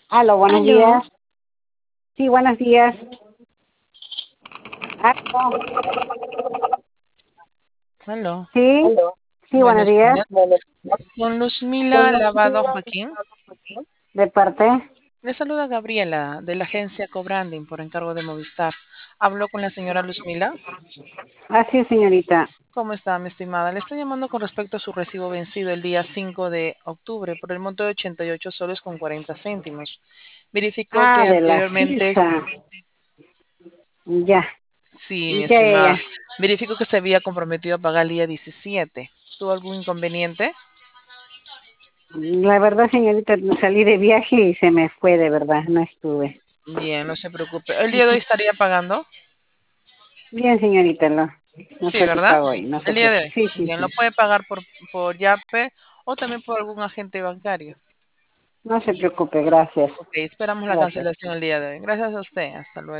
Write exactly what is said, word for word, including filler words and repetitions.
Aló, buenos Aló, días. Sí, buenos días. Aló. aló. Sí, sí, buenos Buenos días. días. Con Luzmila Lavado Joaquín. ¿De parte? Le saluda Gabriela de la agencia Cobranding por encargo de Movistar. Hablo con la señora Luzmila. Así es, señorita. ¿Cómo está, mi estimada? Le estoy llamando con respecto a su recibo vencido el día cinco de octubre por el monto de ochenta y ocho soles con cuarenta céntimos. Verificó Ah, que de la anteriormente, sisa. Ya, sí, mi ya, ya, estimada, ya. verificó que se había comprometido a pagar el día diecisiete. ¿Tuvo algún inconveniente? La verdad, señorita, salí de viaje y se me fue, de verdad, no estuve. Bien, no se preocupe. ¿El día de hoy estaría pagando? Bien, señorita, no, no Sí, fue su ¿verdad? pago hoy, no se El día de preocupe. hoy. Sí, sí, Bien, lo sí. puede pagar por, por Yape o también por algún agente bancario. No se preocupe, gracias. Ok, esperamos la Gracias. cancelación el día de hoy. Gracias a usted. Hasta luego.